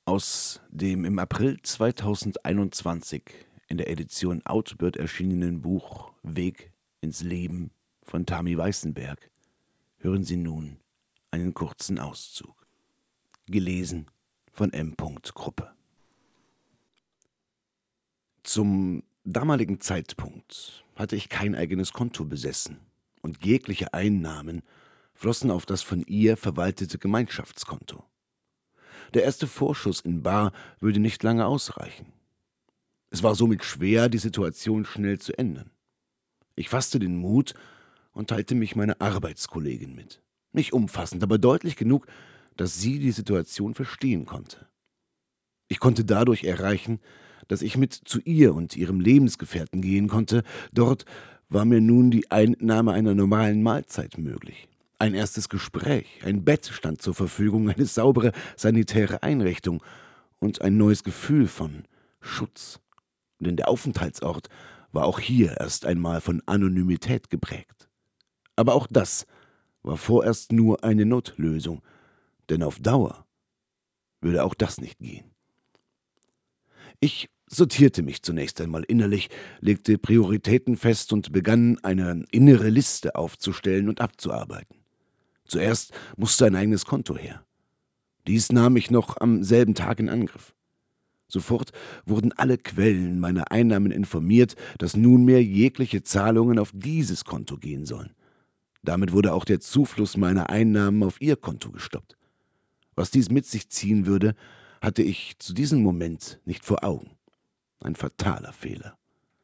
Aus dem im April 2021 in der Edition Outbird erschienenen Buch Weg ins Leben von Tami Weißenberg hören Sie nun einen kurzen Auszug. Gelesen von M. Gruppe. Zum damaligen Zeitpunkt hatte ich kein eigenes Konto besessen und jegliche Einnahmen flossen auf das von ihr verwaltete Gemeinschaftskonto. Der erste Vorschuss in bar würde nicht lange ausreichen. Es war somit schwer, die Situation schnell zu ändern. Ich fasste den Mut und teilte mich meiner Arbeitskollegin mit. Nicht umfassend, aber deutlich genug, dass sie die Situation verstehen konnte. Ich konnte dadurch erreichen, dass ich mit zu ihr und ihrem Lebensgefährten gehen konnte. Dort war mir nun die Einnahme einer normalen Mahlzeit möglich. Ein erstes Gespräch, ein Bett stand zur Verfügung, eine saubere sanitäre Einrichtung und ein neues Gefühl von Schutz. Denn der Aufenthaltsort war auch hier erst einmal von Anonymität geprägt. Aber auch das war vorerst nur eine Notlösung, denn auf Dauer würde auch das nicht gehen. Ich sortierte mich zunächst einmal innerlich, legte Prioritäten fest und begann, eine innere Liste aufzustellen und abzuarbeiten. Zuerst musste ein eigenes Konto her. Dies nahm ich noch am selben Tag in Angriff. Sofort wurden alle Quellen meiner Einnahmen informiert, dass nunmehr jegliche Zahlungen auf dieses Konto gehen sollen. Damit wurde auch der Zufluss meiner Einnahmen auf ihr Konto gestoppt. Was dies mit sich ziehen würde, hatte ich zu diesem Moment nicht vor Augen. Ein fataler Fehler.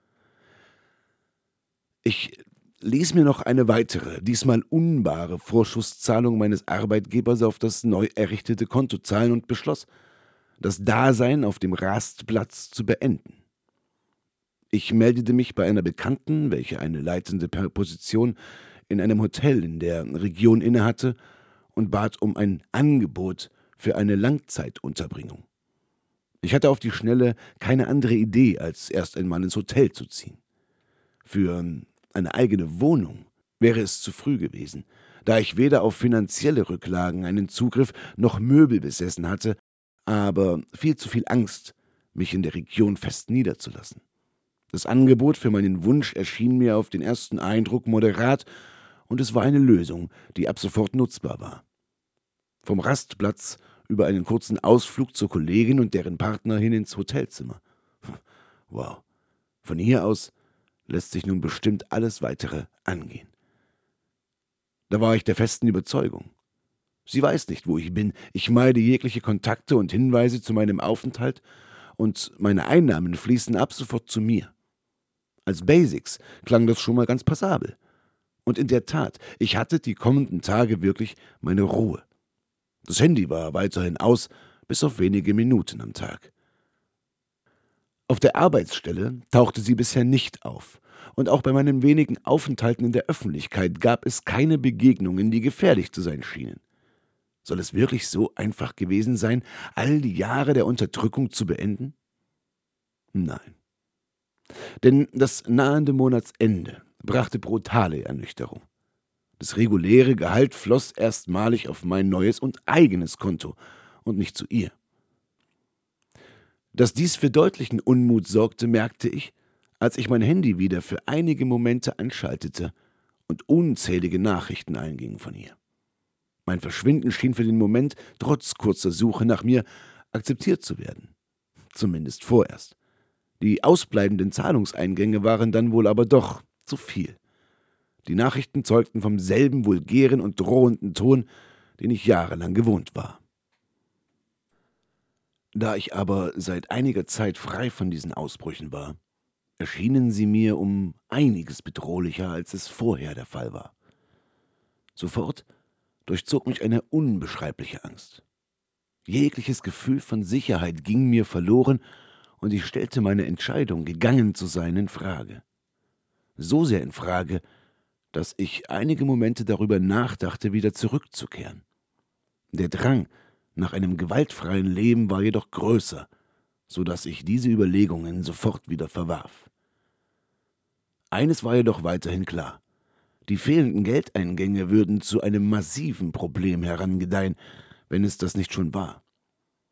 Ich ließ mir noch eine weitere, diesmal unbare Vorschusszahlung meines Arbeitgebers auf das neu errichtete Konto zahlen und beschloss, das Dasein auf dem Rastplatz zu beenden. Ich meldete mich bei einer Bekannten, welche eine leitende Position in einem Hotel in der Region innehatte, und bat um ein Angebot für eine Langzeitunterbringung. Ich hatte auf die Schnelle keine andere Idee, als erst einmal ins Hotel zu ziehen. Für eine eigene Wohnung wäre es zu früh gewesen, da ich weder auf finanzielle Rücklagen einen Zugriff noch Möbel besessen hatte, aber viel zu viel Angst, mich in der Region fest niederzulassen. Das Angebot für meinen Wunsch erschien mir auf den ersten Eindruck moderat, und es war eine Lösung, die ab sofort nutzbar war. Vom Rastplatz über einen kurzen Ausflug zur Kollegin und deren Partner hin ins Hotelzimmer. Wow, von hier aus lässt sich nun bestimmt alles Weitere angehen. Da war ich der festen Überzeugung. Sie weiß nicht, wo ich bin. Ich meide jegliche Kontakte und Hinweise zu meinem Aufenthalt, und meine Einnahmen fließen ab sofort zu mir. Als Basics klang das schon mal ganz passabel. Und in der Tat, ich hatte die kommenden Tage wirklich meine Ruhe. Das Handy war weiterhin aus, bis auf wenige Minuten am Tag. Auf der Arbeitsstelle tauchte sie bisher nicht auf, und auch bei meinen wenigen Aufenthalten in der Öffentlichkeit gab es keine Begegnungen, die gefährlich zu sein schienen. Soll es wirklich so einfach gewesen sein, all die Jahre der Unterdrückung zu beenden? Nein. Denn das nahende Monatsende brachte brutale Ernüchterung. Das reguläre Gehalt floss erstmalig auf mein neues und eigenes Konto und nicht zu ihr. Dass dies für deutlichen Unmut sorgte, merkte ich, als ich mein Handy wieder für einige Momente anschaltete und unzählige Nachrichten eingingen von ihr. Mein Verschwinden schien für den Moment, trotz kurzer Suche nach mir, akzeptiert zu werden. Zumindest vorerst. Die ausbleibenden Zahlungseingänge waren dann wohl aber doch zu viel. Die Nachrichten zeugten vom selben vulgären und drohenden Ton, den ich jahrelang gewohnt war. Da ich aber seit einiger Zeit frei von diesen Ausbrüchen war, erschienen sie mir um einiges bedrohlicher, als es vorher der Fall war. Sofort durchzog mich eine unbeschreibliche Angst. Jegliches Gefühl von Sicherheit ging mir verloren, und ich stellte meine Entscheidung, gegangen zu sein, in Frage. So sehr in Frage, dass ich einige Momente darüber nachdachte, wieder zurückzukehren. Der Drang nach einem gewaltfreien Leben war jedoch größer, so dass ich diese Überlegungen sofort wieder verwarf. Eines war jedoch weiterhin klar: Die fehlenden Geldeingänge würden zu einem massiven Problem herangedeihen, wenn es das nicht schon war.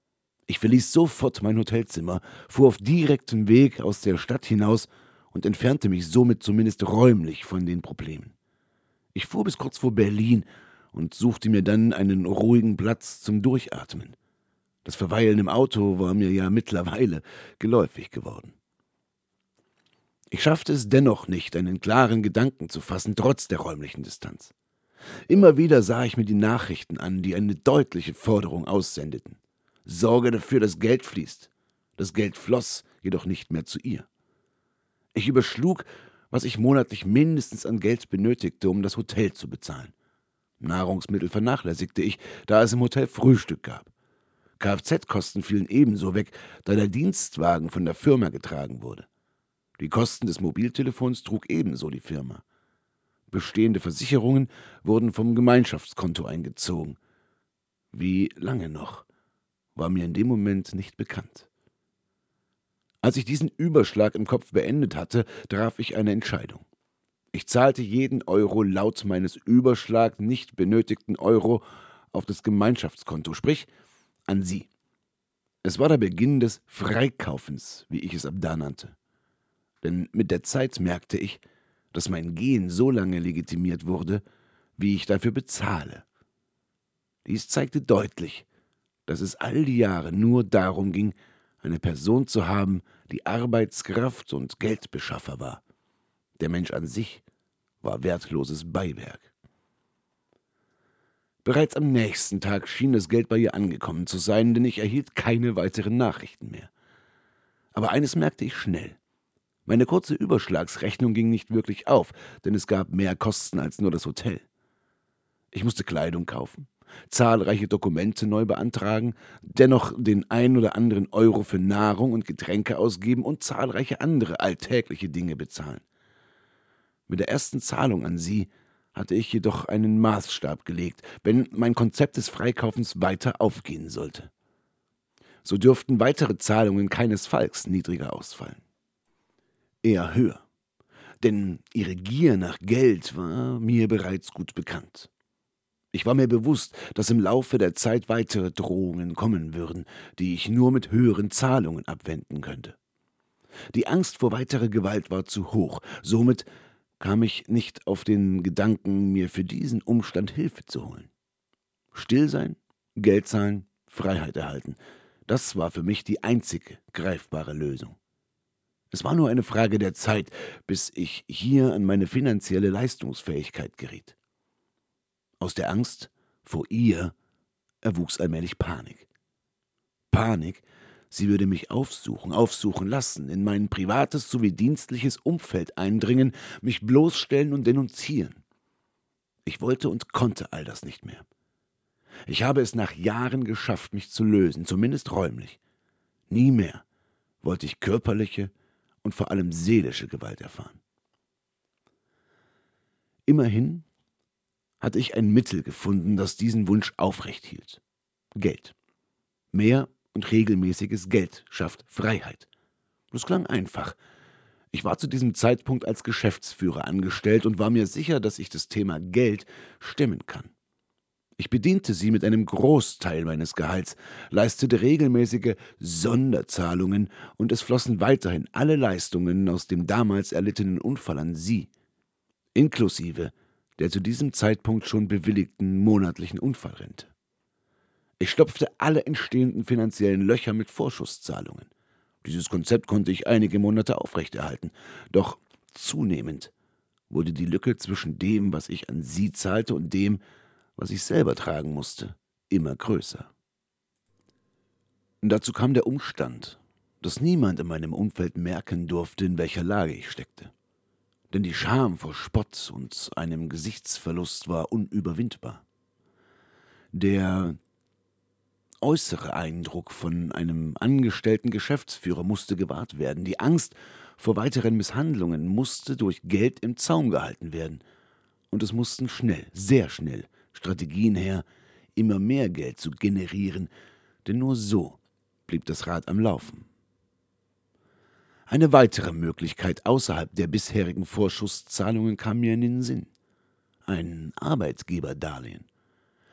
Ich verließ sofort mein Hotelzimmer, fuhr auf direktem Weg aus der Stadt hinaus und entfernte mich somit zumindest räumlich von den Problemen. Ich fuhr bis kurz vor Berlin und suchte mir dann einen ruhigen Platz zum Durchatmen. Das Verweilen im Auto war mir ja mittlerweile geläufig geworden. Ich schaffte es dennoch nicht, einen klaren Gedanken zu fassen, trotz der räumlichen Distanz. Immer wieder sah ich mir die Nachrichten an, die eine deutliche Forderung aussendeten. Sorge dafür, dass Geld fließt. Das Geld floss jedoch nicht mehr zu ihr. Ich überschlug, was ich monatlich mindestens an Geld benötigte, um das Hotel zu bezahlen. Nahrungsmittel vernachlässigte ich, da es im Hotel Frühstück gab. Kfz-Kosten fielen ebenso weg, da der Dienstwagen von der Firma getragen wurde. Die Kosten des Mobiltelefons trug ebenso die Firma. Bestehende Versicherungen wurden vom Gemeinschaftskonto eingezogen. Wie lange noch, war mir in dem Moment nicht bekannt. Als ich diesen Überschlag im Kopf beendet hatte, traf ich eine Entscheidung. Ich zahlte jeden Euro laut meines Überschlag nicht benötigten Euro auf das Gemeinschaftskonto, sprich an sie. Es war der Beginn des Freikaufens, wie ich es ab da nannte. Denn mit der Zeit merkte ich, dass mein Gehen so lange legitimiert wurde, wie ich dafür bezahle. Dies zeigte deutlich, dass es all die Jahre nur darum ging, eine Person zu haben, die Arbeitskraft und Geldbeschaffer war. Der Mensch an sich war wertloses Beiwerk. Bereits am nächsten Tag schien das Geld bei ihr angekommen zu sein, denn ich erhielt keine weiteren Nachrichten mehr. Aber eines merkte ich schnell. Meine kurze Überschlagsrechnung ging nicht wirklich auf, denn es gab mehr Kosten als nur das Hotel. Ich musste Kleidung kaufen, zahlreiche Dokumente neu beantragen, dennoch den ein oder anderen Euro für Nahrung und Getränke ausgeben und zahlreiche andere alltägliche Dinge bezahlen. Mit der ersten Zahlung an sie hatte ich jedoch einen Maßstab gelegt, wenn mein Konzept des Freikaufens weiter aufgehen sollte. So dürften weitere Zahlungen keinesfalls niedriger ausfallen. Eher höher, denn ihre Gier nach Geld war mir bereits gut bekannt. Ich war mir bewusst, dass im Laufe der Zeit weitere Drohungen kommen würden, die ich nur mit höheren Zahlungen abwenden könnte. Die Angst vor weiterer Gewalt war zu hoch, somit kam ich nicht auf den Gedanken, mir für diesen Umstand Hilfe zu holen. Still sein, Geld zahlen, Freiheit erhalten, das war für mich die einzige greifbare Lösung. Es war nur eine Frage der Zeit, bis ich hier an meine finanzielle Leistungsfähigkeit geriet. Aus der Angst vor ihr erwuchs allmählich Panik. Panik, sie würde mich aufsuchen lassen, in mein privates sowie dienstliches Umfeld eindringen, mich bloßstellen und denunzieren. Ich wollte und konnte all das nicht mehr. Ich habe es nach Jahren geschafft, mich zu lösen, zumindest räumlich. Nie mehr wollte ich körperliche und vor allem seelische Gewalt erfahren. Immerhin hatte ich ein Mittel gefunden, das diesen Wunsch aufrecht hielt. Geld. Mehr und regelmäßiges Geld schafft Freiheit. Das klang einfach. Ich war zu diesem Zeitpunkt als Geschäftsführer angestellt und war mir sicher, dass ich das Thema Geld stemmen kann. Ich bediente sie mit einem Großteil meines Gehalts, leistete regelmäßige Sonderzahlungen und es flossen weiterhin alle Leistungen aus dem damals erlittenen Unfall an sie, inklusive der zu diesem Zeitpunkt schon bewilligten monatlichen Unfallrente. Ich stopfte alle entstehenden finanziellen Löcher mit Vorschusszahlungen. Dieses Konzept konnte ich einige Monate aufrechterhalten, doch zunehmend wurde die Lücke zwischen dem, was ich an sie zahlte, und dem, was ich selber tragen musste, immer größer. Dazu kam der Umstand, dass niemand in meinem Umfeld merken durfte, in welcher Lage ich steckte. Denn die Scham vor Spott und einem Gesichtsverlust war unüberwindbar. Der äußere Eindruck von einem angestellten Geschäftsführer musste gewahrt werden. Die Angst vor weiteren Misshandlungen musste durch Geld im Zaum gehalten werden. Und es mussten schnell, sehr schnell Strategien her, immer mehr Geld zu generieren, denn nur so blieb das Rad am Laufen. Eine weitere Möglichkeit außerhalb der bisherigen Vorschusszahlungen kam mir in den Sinn: ein Arbeitgeberdarlehen.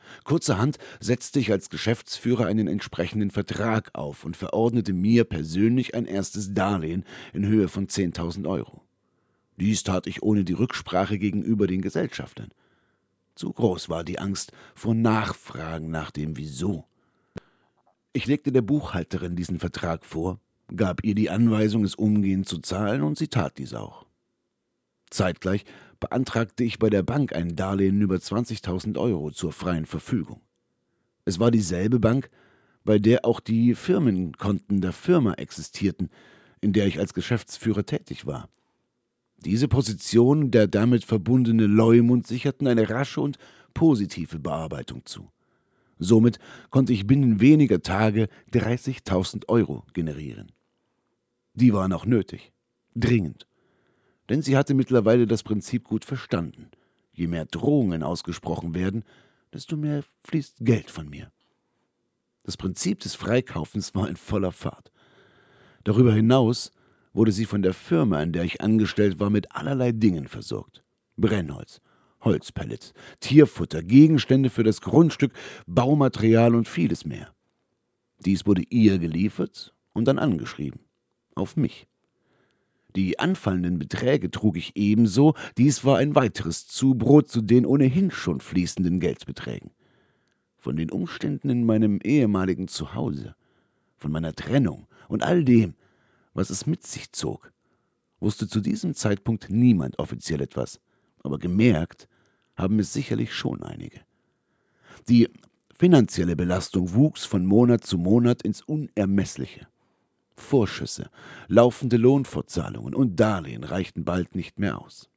Kurzerhand setzte ich als Geschäftsführer einen entsprechenden Vertrag auf und verordnete mir persönlich ein erstes Darlehen in Höhe von 10.000 Euro. Dies tat ich ohne die Rücksprache gegenüber den Gesellschaftern. Zu groß war die Angst vor Nachfragen nach dem Wieso. Ich legte der Buchhalterin diesen Vertrag vor, gab ihr die Anweisung, es umgehend zu zahlen, und sie tat dies auch. Zeitgleich beantragte ich bei der Bank ein Darlehen über 20.000 Euro zur freien Verfügung. Es war dieselbe Bank, bei der auch die Firmenkonten der Firma existierten, in der ich als Geschäftsführer tätig war. Diese Position und der damit verbundene Leumund sicherten eine rasche und positive Bearbeitung zu. Somit konnte ich binnen weniger Tage 30.000 Euro generieren. Die waren auch nötig, dringend. Denn sie hatte mittlerweile das Prinzip gut verstanden. Je mehr Drohungen ausgesprochen werden, desto mehr fließt Geld von mir. Das Prinzip des Freikaufens war in voller Fahrt. Darüber hinaus wurde sie von der Firma, in der ich angestellt war, mit allerlei Dingen versorgt. Brennholz, Holzpellets, Tierfutter, Gegenstände für das Grundstück, Baumaterial und vieles mehr. Dies wurde ihr geliefert und dann angeschrieben. Auf mich. Die anfallenden Beträge trug ich ebenso, dies war ein weiteres Zubrot zu den ohnehin schon fließenden Geldbeträgen. Von den Umständen in meinem ehemaligen Zuhause, von meiner Trennung und all dem, was es mit sich zog, wusste zu diesem Zeitpunkt niemand offiziell etwas, aber gemerkt haben es sicherlich schon einige. Die finanzielle Belastung wuchs von Monat zu Monat ins Unermessliche. Vorschüsse, laufende Lohnfortzahlungen und Darlehen reichten bald nicht mehr aus.